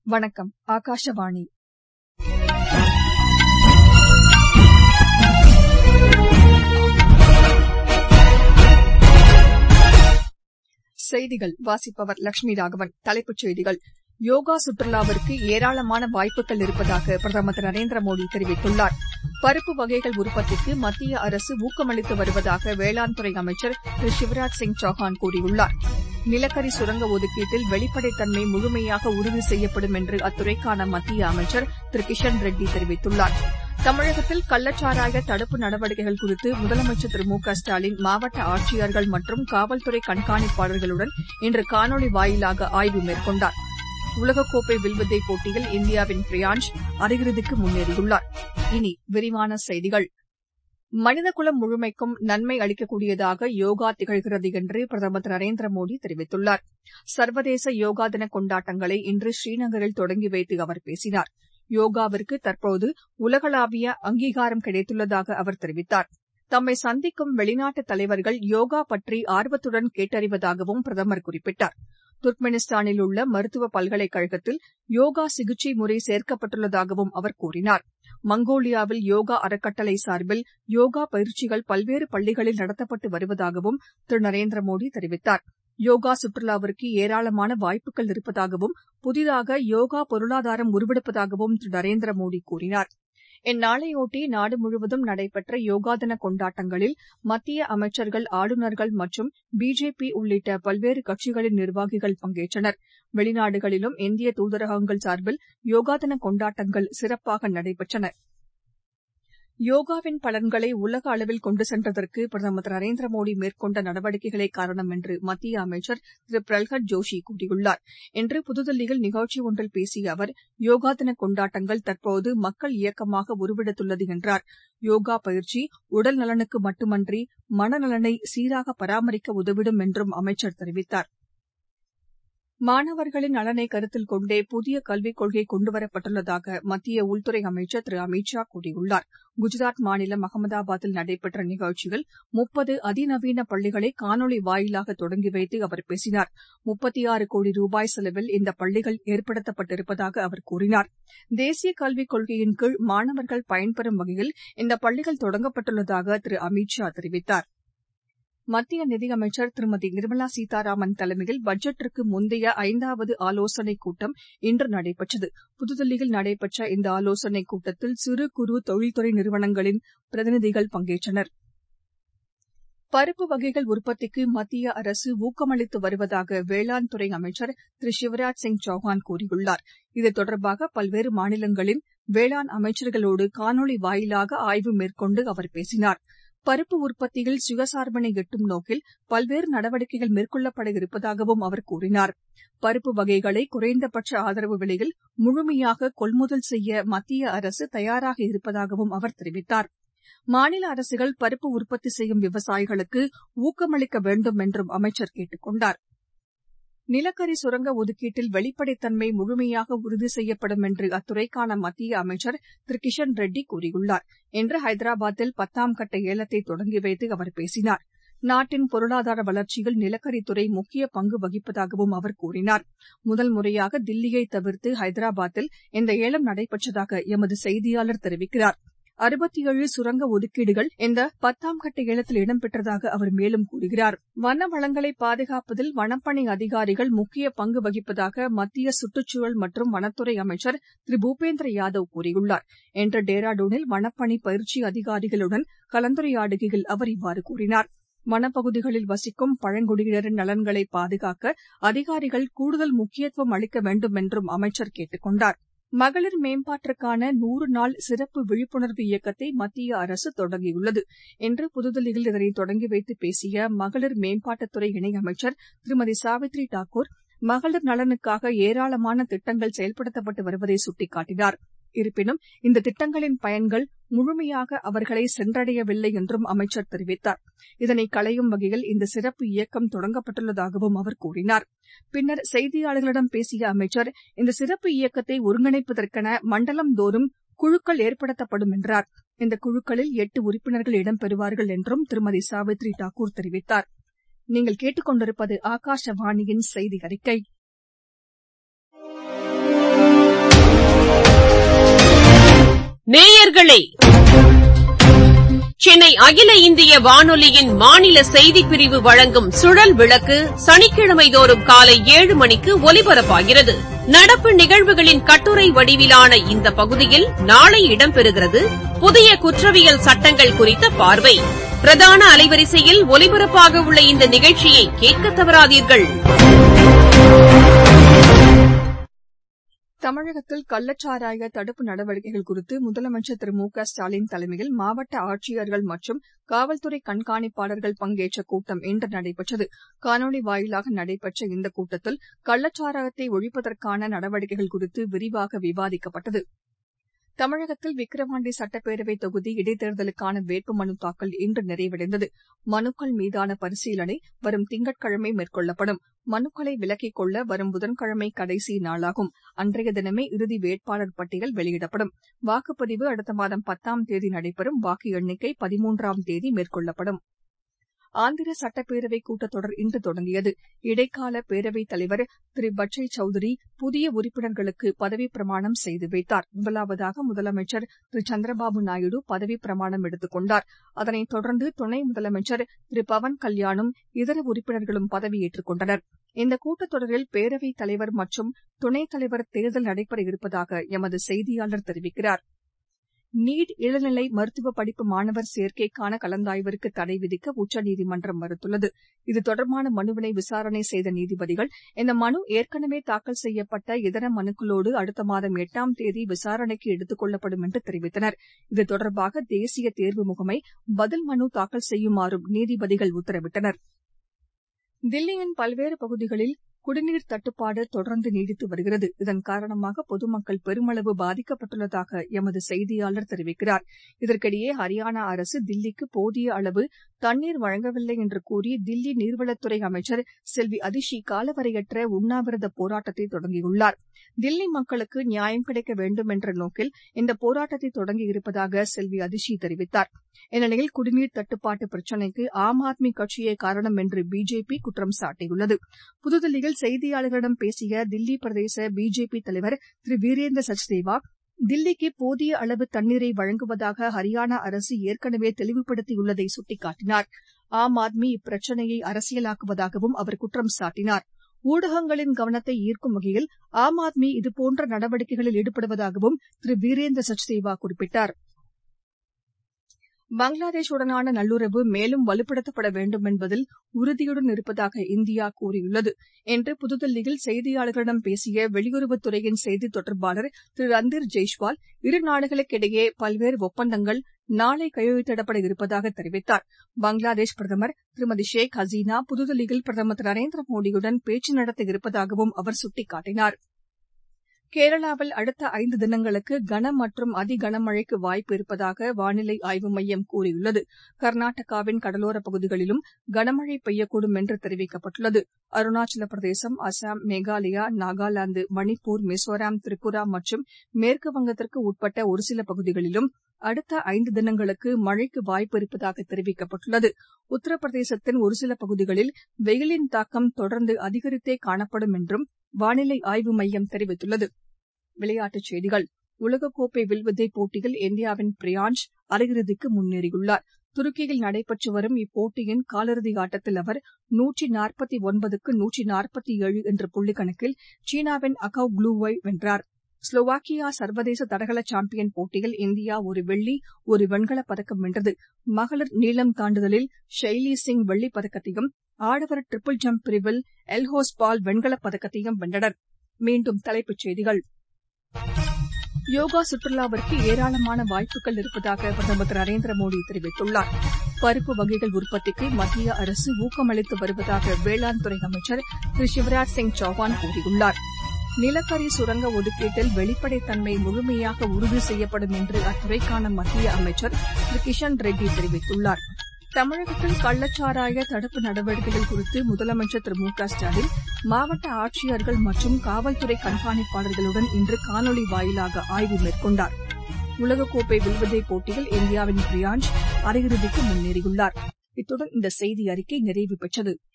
வணக்கம். ஆகாஷவாணி. செய்திகள் வாசிப்பவர் லட்சுமி ராகவன். தலைப்புச் செய்திகள்: யோகா சுற்றுலாவிற்கு ஏராளமான வாய்ப்புகள் இருப்பதாக பிரதமர் திரு நரேந்திர மோடி தெரிவித்துள்ளார். பருப்பு வகைகள் உற்பத்திக்கு மத்திய அரசு ஊக்கமளித்து வருவதாக வேளாண் துறை அமைச்சர் திரு சிவராஜ் சிங் சௌஹான் கூறியுள்ளார். நிலக்கரி சுரங்க ஒதுக்கீட்டில் வெளிப்படைத்தன்மை முழுமையாக உறுதி செய்யப்படும் என்று அத்துறைக்கான மத்திய அமைச்சர் திரு கிஷன் ரெட்டி தெரிவித்துள்ளார். தமிழகத்தில் கள்ளச்சாராய தடுப்பு நடவடிக்கைகள் குறித்து முதலமைச்சர் திரு மு க ஸ்டாலின் மாவட்ட ஆட்சியர்கள் மற்றும் காவல்துறை கண்காணிப்பாளர்களுடன் இன்று காணொலி வாயிலாக ஆய்வு மேற்கொண்டார். உலகக்கோப்பை வில்வித்தை போட்டியில் இந்தியாவின் பிரியான்ஷ் அரையிறுதிக்கு முன்னேறியுள்ளார். இனி விரிவான செய்திகள். மனிதகுலம் முழுமைக்கும் நன்மை அளிக்கக்கூடியதாக யோகா திகழ்கிறது என்று பிரதமர் திரு நரேந்திர மோடி தெரிவித்துள்ளார். சர்வதேச யோகா தின கொண்டாட்டங்களை இன்று ஸ்ரீநகரில் தொடங்கி வைத்து அவர் பேசினார். யோகாவிற்கு தற்போது உலகளாவிய அங்கீகாரம் கிடைத்துள்ளதாக அவர் தெரிவித்தார். தம்மை சந்திக்கும் வெளிநாட்டு தலைவர்கள் யோகா பற்றி ஆர்வத்துடன் கேட்டறிவதாகவும் பிரதமர் குறிப்பிட்டார். துர்க்மெனிஸ்தானில் உள்ள மருத்துவ பல்கலைக்கழகத்தில் யோகா சிகிச்சை முறை சேர்க்கப்பட்டுள்ளதாகவும் அவர் கூறினார். மங்கோலியாவில் யோகா அறக்கட்டளை சார்பில் யோகா பயிற்சிகள் பல்வேறு பள்ளிகளில் நடத்தப்பட்டு வருவதாகவும் திரு நரேந்திர மோடி தெரிவித்தார். யோகா சுற்றுலாவிற்கு ஏராளமான வாய்ப்புகள் இருப்பதாகவும் புதிதாக யோகா பொருளாதாரம் உருவெடுப்பதாகவும் திரு நரேந்திர மோடி கூறினார். இந்நாளையொட்டி நாடு முழுவதும் நடைபெற்ற யோகா தின கொண்டாட்டங்களில் மத்திய அமைச்சர்கள், ஆளுநர்கள் மற்றும் பிஜேபி உள்ளிட்ட பல்வேறு கட்சிகளின் நிர்வாகிகள் பங்கேற்றனர். வெளிநாடுகளிலும் இந்திய தூதரகங்கள் சார்பில் யோகா தின கொண்டாட்டங்கள் சிறப்பாக நடைபெற்றன. யோகாவின் பலன்களை உலக அளவில் கொண்டு சென்றதற்கு பிரதமர் திரு நரேந்திர மோடி மேற்கொண்ட நடவடிக்கைகளே காரணம் என்று மத்திய அமைச்சர் திரு பிரல்ஹாத் ஜோஷி கூறியுள்ளார். இன்று புதுதில்லியில் நிகழ்ச்சி ஒன்றில் பேசிய அவர், யோகா தின கொண்டாட்டங்கள் தற்போது மக்கள் இயக்கமாக உருவெடுத்துள்ளது என்றார். யோகா பயிற்சி உடல் நலனுக்கு மட்டுமன்றி மனநலனை சீராக பராமரிக்க உதவிடும் என்றும் அமைச்சர் தெரிவித்தார். மாணவர்களின் நலனை கருத்தில் கொண்டே புதிய கல்விக் கொள்கை கொண்டுவரப்பட்டுள்ளதாக மத்திய உள்துறை அமைச்சர் திரு அமித் ஷா கூறியுள்ளார். குஜராத் மாநிலம் அகமதாபாத்தில் நடைபெற்ற நிகழ்ச்சியில் 30 அதிநவீன பள்ளிகளை காணொலி வாயிலாக தொடங்கி வைத்து அவர் பேசினார். 36 கோடி ரூபாய் செலவில் இந்த பள்ளிகள் ஏற்படுத்தப்பட்டிருப்பதாக அவர் கூறினார். தேசிய கல்விக் கொள்கையின் கீழ் மாணவர்கள் பயன்பெறும் வகையில் இந்த பள்ளிகள் தொடங்கப்பட்டுள்ளதாக திரு அமித் ஷா தெரிவித்தார். மத்திய நிதியமைச்சர் திருமதி நிர்மலா சீதாராமன் தலைமையில் பட்ஜெட்டிற்கு முந்தைய 5வது ஆலோசனைக் கூட்டம் இன்று நடைபெற்றது. புதுதில்லியில் நடைபெற்ற இந்த ஆலோசனைக் கூட்டத்தில் சிறு குறு தொழில்துறை நிறுவனங்களின் பிரதிநிதிகள் பங்கேற்றனர். பருப்பு வகைகள் உற்பத்திக்கு மத்திய அரசு ஊக்கமளித்து வருவதாக வேளாண் துறை அமைச்சர் திரு சிவராஜ் சிங் சௌஹான் கூறியுள்ளார். இது தொடர்பாக பல்வேறு மாநிலங்களின் வேளாண் அமைச்சர்களோடு காணொலி வாயிலாக ஆய்வு மேற்கொண்டு அவர் பேசினார். பருப்பு உற்பத்தியில் சுயசார்பினை எட்டும் நோக்கில் பல்வேறு நடவடிக்கைகள் மேற்கொள்ளப்பட இருப்பதாகவும் அவர் கூறினார். பருப்பு வகைகளை குறைந்தபட்ச ஆதரவு விலையில் முழுமையாக கொள்முதல் செய்ய மத்திய அரசு தயாராக இருப்பதாகவும் அவர் தெரிவித்தார். மாநில அரசுகள் பருப்பு உற்பத்தி செய்யும் விவசாயிகளுக்கு ஊக்கமளிக்க வேண்டும் என்றும் அமைச்சர் கேட்டுக் கொண்டார். நிலக்கரி சுரங்க ஒதுக்கீட்டில் வெளிப்படைத்தன்மை முழுமையாக உறுதி செய்யப்படும் என்று அத்துறைக்கான மத்திய அமைச்சர் திரு கிஷன் ரெட்டி கூறியுள்ளார். இன்று ஹைதராபாத்தில் 10ஆம் கட்ட ஏலத்தை தொடங்கி வைத்து அவர் பேசினார். நாட்டின் பொருளாதார வளர்ச்சியில் நிலக்கரித்துறை முக்கிய பங்கு வகிப்பதாகவும் அவர் கூறினார். முதல் முறையாக தில்லியை தவிர்த்து ஹைதராபாத்தில் இந்த ஏலம் நடைபெற்றதாக எமது செய்தியாளர் தெரிவிக்கிறார். 67 சுரங்க ஒதுக்கீடுகள் இந்த 10ஆம் கட்ட ஏலத்தில் இடம்பெற்றதாக அவர் மேலும் கூறுகிறார். வன வளங்களை பாதுகாப்பதில் வனப்பணி அதிகாரிகள் முக்கிய பங்கு வகிப்பதாக மத்திய சுற்றுச்சூழல் மற்றும் வனத்துறை அமைச்சர் திரு பூபேந்திர யாதவ் கூறியுள்ளார். இன்று டேராடூனில் வனப்பணி பயிற்சி அதிகாரிகளுடன் கலந்துரையாடுகையில் அவர் இவ்வாறு கூறினார். வனப்பகுதிகளில் வசிக்கும் பழங்குடியினரின் நலன்களை பாதுகாக்க அதிகாரிகள் கூடுதல் முக்கியத்துவம் அளிக்க வேண்டும் என்றும் அமைச்சர் கேட்டுக் கொண்டார். மகளிர் மேம்பாட்டிற்கான 100 நாள் சிறப்பு விழிப்புணர்வு இயக்கத்தை மத்திய அரசு தொடங்கியுள்ளது. இன்று புதுதில்லியில் இதனை தொடங்கி வைத்து பேசிய மகளிர் மேம்பாட்டுத்துறை இணையமைச்சர் திருமதி சாவித்ரி தாக்கூர், மகளிர் நலனுக்காக ஏராளமான திட்டங்கள் செயல்படுத்தப்பட்டு வருவதை சுட்டிக்காட்டினார். இருப்பினும் இந்த திட்டங்களின் பயன்கள் முழுமையாக அவர்களை சென்றடையவில்லை என்றும் அமைச்சர் தெரிவித்தார். இதனை களையும் வகையில் இந்த சிறப்பு இயக்கம் தொடங்கப்பட்டுள்ளதாகவும் அவர் கூறினார். பின்னர் செய்தியாளர்களிடம் பேசிய அமைச்சர், இந்த சிறப்பு இயக்கத்தை ஒருங்கிணைப்பதற்கென மண்டலம் தோறும் குழுக்கள் ஏற்படுத்தப்படும் என்றார். இந்த குழுக்களில் 8 உறுப்பினர்கள் இடம்பெறுவார்கள் என்றும் திருமதி சாவித்ரி தாக்கூர் தெரிவித்தார். நீங்கள் கேட்டுக் கொண்டிருப்பது ஆகாஷவாணியின் செய்தி அறிக்கை. நேயர்களே, சென்னை அகில இந்திய வானொலியின் மாநில செய்திப்பிரிவு வழங்கும் சுழல் விளக்கு சனிக்கிழமை தோறும் காலை 7 மணிக்கு ஒலிபரப்பாகிறது. நடப்பு நிகழ்வுகளின் கட்டுரை வடிவிலான இந்த பகுதியில் நாளை இடம்பெறுகிறது புதிய குற்றவியல் சட்டங்கள் குறித்த பார்வை. பிரதான அலைவரிசையில் ஒலிபரப்பாக உள்ள இந்த நிகழ்ச்சியை கேட்க தவறாதீர்கள். தமிழகத்தில் கள்ளச்சாராய தடுப்பு நடவடிக்கைகள் குறித்து முதலமைச்சர் திரு மு க ஸ்டாலின் தலைமையில் மாவட்ட ஆட்சியர்கள் மற்றும் காவல்துறை கண்காணிப்பாளர்கள் பங்கேற்ற கூட்டம் இன்று நடைபெற்றது. காணொலி வாயிலாக நடைபெற்ற இந்த கூட்டத்தில் கள்ளச்சாராயத்தை ஒழிப்பதற்கான நடவடிக்கைகள் குறித்து விரிவாக விவாதிக்கப்பட்டது. தமிழகத்தில் விக்கிரவாண்டி சட்டப்பேரவை தொகுதி இடைத்தேர்தலுக்கான வேட்புமனு தாக்கல் இன்று நிறைவடைந்தது. மனுக்கள் மீதான பரிசீலனை வரும் திங்கட்கிழமை மேற்கொள்ளப்படும். மனுக்களை விலக்கிக் கொள்ள வரும் புதன்கிழமை கடைசி நாளாகும். அன்றைய தினமே இறுதி வேட்பாளர் பட்டியல் வெளியிடப்படும். வாக்குப்பதிவு அடுத்த மாதம் 10ஆம் தேதி நடைபெறும். வாக்கு எண்ணிக்கை 13ஆம் தேதி மேற்கொள்ளப்படும். ஆந்திர சட்டப்பேரவை கூட்டத்தொடர் இன்று தொடங்கியது. இடைக்கால பேரவைத் தலைவர் திரு பட்சை சௌத்ரி புதிய உறுப்பினர்களுக்கு பதவிப் பிரமாணம் செய்து வைத்தார். முதலாவதாக முதலமைச்சர் திரு சந்திரபாபு நாயுடு பதவிப் பிரமாணம் எடுத்துக் கொண்டார். அதனைத் தொடர்ந்து துணை முதலமைச்சர் திரு பவன் கல்யாணும் இதர உறுப்பினர்களும் பதவியேற்றுக் கொண்டனர். இந்த கூட்டத்தொடரில் பேரவைத் தலைவர் மற்றும் துணைத் தலைவர் தேர்தல் நடைபெற இருப்பதாக எமது செய்தியாளர் தெரிவிக்கிறார். நீட் இளநிலை மருத்துவ படிப்பு மாணவர் சேர்க்கைக்கான கலந்தாய்விற்கு தடை விதிக்க உச்சநீதிமன்றம் மறுத்துள்ளது. இது தொடர்பான மனுவினை விசாரணை செய்த நீதிபதிகள் இந்த மனு ஏற்கனவே தாக்கல் செய்யப்பட்ட இதர மனுக்களோடு அடுத்த மாதம் 8ஆம் தேதி விசாரணைக்கு எடுத்துக் கொள்ளப்படும் என்று தெரிவித்தனர். இது தொடர்பாக தேசிய தேர்வு முகமை பதில் மனு தாக்கல் செய்யுமாறும் நீதிபதிகள் உத்தரவிட்டனர். தில்லியின் பல்வேறு பகுதிகளில் குடிநீர் தட்டுப்பாடு தொடர்ந்து நீடித்து வருகிறது. இதன் காரணமாக பொதுமக்கள் பெருமளவு பாதிக்கப்பட்டுள்ளதாக எமது செய்தியாளர் தெரிவிக்கிறார். இதற்கிடையே ஹரியானா அரசு தில்லிக்கு போதிய அளவு தண்ணீர் வழங்கவில்லை என்று கூறி தில்லி நீர்வளத்துறை அமைச்சர் செல்வி அதிஷி காலவரையற்ற உண்ணாவிரத போராட்டத்தை தொடங்கியுள்ளார். தில்லி மக்களுக்கு நியாயம் கிடைக்க வேண்டும் என்ற நோக்கில் இந்த போராட்டத்தை தொடங்கியிருப்பதாக செல்வி அதிஷி தெரிவித்தார். இந்நிலையில் குடிநீர் தட்டுப்பாட்டு பிரச்சினைக்கு ஆம் ஆத்மி கட்சியே காரணம் என்று பிஜேபி குற்றம் சாட்டியுள்ளது. புதுதில்லியில் செய்தியாளர்களிடம் பேசிய தில்லி பிரதேச பிஜேபி தலைவர் திரு வீரேந்திர சச்தேவா, தில்லிக்கு போதிய அளவு தண்ணீரை வழங்குவதாக ஹரியானா அரசு ஏற்கனவே தெளிவுபடுத்தியுள்ளதை சுட்டிக்காட்டினார். ஆம் ஆத்மி இப்பிரச்சினையை அரசியலாக்குவதாகவும் அவர் குற்றம் சாட்டினார். ஊடகங்களின் கவனத்தை ஈர்க்கும் வகையில் ஆம் ஆத்மி இதுபோன்ற நடவடிக்கைகளில் ஈடுபடுவதாகவும் திரு வீரேந்திர சச்தேவா குறிப்பிட்டார். பங்களாதேஷுடனான நல்லுறவு மேலும் வலுப்படுத்தப்பட வேண்டும் என்பதில் உறுதியுடன் இருப்பதாக இந்தியா கூறியுள்ளது. இன்று புதுதில்லியில் செய்தியாளர்களிடம் பேசிய வெளியுறவுத்துறையின் செய்தித் தொடர்பாளர் திரு ரந்தீர் ஜெய்ஷ்வால், இரு நாடுகளுக்கிடையே பல்வேறு ஒப்பந்தங்கள் நாளை கையெழுத்திடப்பட இருப்பதாக தெரிவித்தார். பங்களாதேஷ் பிரதமர் திருமதி ஷேக் ஹசீனா புதுதில்லியில் பிரதமர் திரு நரேந்திர மோடியுடன் பேச்சு நடத்த இருப்பதாகவும் அவர் சுட்டிக்காட்டினார். கேரளாவில் அடுத்த 5 தினங்களுக்கு கன மற்றும் அதி கனமழைக்கு வாய்ப்பு இருப்பதாக வானிலை ஆய்வு மையம் கூறியுள்ளது. கர்நாடகாவின் கடலோரப் பகுதிகளிலும் கனமழை பெய்யக்கூடும் என்று தெரிவிக்கப்பட்டுள்ளது. அருணாச்சல பிரதேசம், அசாம், மேகாலயா, நாகாலாந்து, மணிப்பூர், மிசோராம், திரிபுரா மற்றும் மேற்கு வங்கத்திற்கு உட்பட்ட ஒருசில பகுதிகளிலும் அடுத்த 5 தினங்களுக்கு மழைக்கு வாய்ப்பு இருப்பதாக தெரிவிக்கப்பட்டுள்ளது. உத்தரப்பிரதேசத்தின் ஒருசில பகுதிகளில் வெயிலின் தாக்கம் தொடர்ந்து அதிகரித்தே காணப்படும் என்றும் வானிலை ஆய்வு மையம் தெரிவித்துள்ளது. விளையாட்டுச் செய்திகள். உலகக்கோப்பை வில்வித்தை போட்டியில் இந்தியாவின் பிரியான்ஷ் அரையிறுதிக்கு முன்னேறியுள்ளார். துருக்கியில் நடைபெற்று வரும் இப்போட்டியின் காலிறுதி ஆட்டத்தில் அவர் 149க்கு 147 என்ற புள்ளிக்கணக்கில் சீனாவின் அகவ் குளூவை வென்றார். ஸ்லோவாக்கியா சர்வதேச தடகள சாம்பியன் போட்டியில் இந்தியா ஒரு வெள்ளி, ஒரு வெண்கலப் பதக்கம் வென்றது. மகளிர் நீளம் தாண்டுதலில் ஷைலி சிங் வெள்ளிப் பதக்கத்தையும், ஆடவர் டிரிபிள் ஜம்ப் பிரிவில் எல்ஹோஸ் பால் வெண்கலப் பதக்கத்தையும் வென்றனர். மீண்டும் தலைப்புச் செய்திகள். யோகா சுற்றுலாவிற்கு ஏராளமான வாய்ப்புகள் இருப்பதாக பிரதமர் திரு நரேந்திர மோடி தெரிவித்துள்ளார். பருப்பு வகைகள் உற்பத்திக்கு மத்திய அரசு ஊக்கமளித்து வருவதாக வேளாண் துறை அமைச்சர் திரு சிவராஜ் சிங் சௌஹான் கூறியுள்ளார். நிலக்கரி சுரங்க ஒதுக்கீட்டில் வெளிப்படைத்தன்மை முழுமையாக உறுதி செய்யப்படும் என்று அத்துறைக்கான மத்திய அமைச்சர் திரு கிஷன் ரெட்டி தெரிவித்துள்ளார். தமிழகத்தில் கள்ளச்சாராய தடுப்பு நடவடிக்கைகள் குறித்து முதலமைச்சர் திரு மு க ஸ்டாலின் மாவட்ட ஆட்சியர்கள் மற்றும் காவல்துறை கண்காணிப்பாளர்களுடன் இன்று காணொலி வாயிலாக ஆய்வு மேற்கொண்டார். உலகக்கோப்பை வில்வித்தை போட்டியில் இந்தியாவின் பிரியான்ஷ் அரையிறுதிக்கு முன்னேறியுள்ளார். இத்துடன் இந்த செய்தி அறிக்கை நிறைவு பெற்றது.